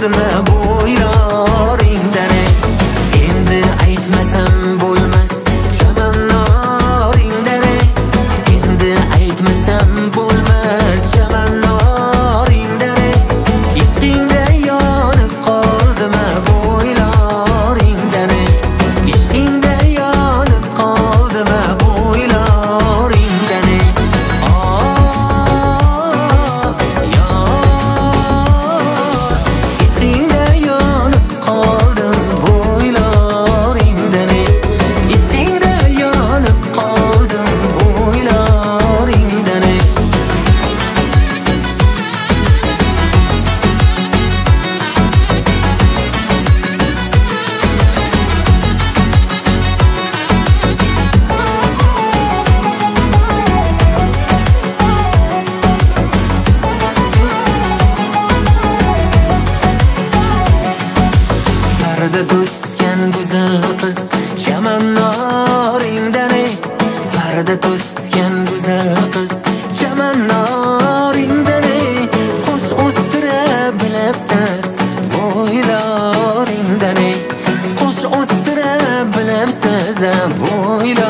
qoldimi bo'ylaringdan endi aytmasam bo'lmas chamanlaringdan endi aytmasam bo'lmas chamanlaringdan ishqingda yonib qoldimi bo'ylaringdan ishqingda yonib qoldimi bo'ylaringdan ishqingda yonib qoldim bo'ylaringdan ishqingda yonib qoldim bo'ylaringdan Parda to'sgan go'zal qiz chamanlaringdan parda to'sgan go'zal qiz chamanlaringdan qo'sh o'stira bilibsiz bo'ylaringdan qo'sh o'stira bilibsiz bo'ylaringdan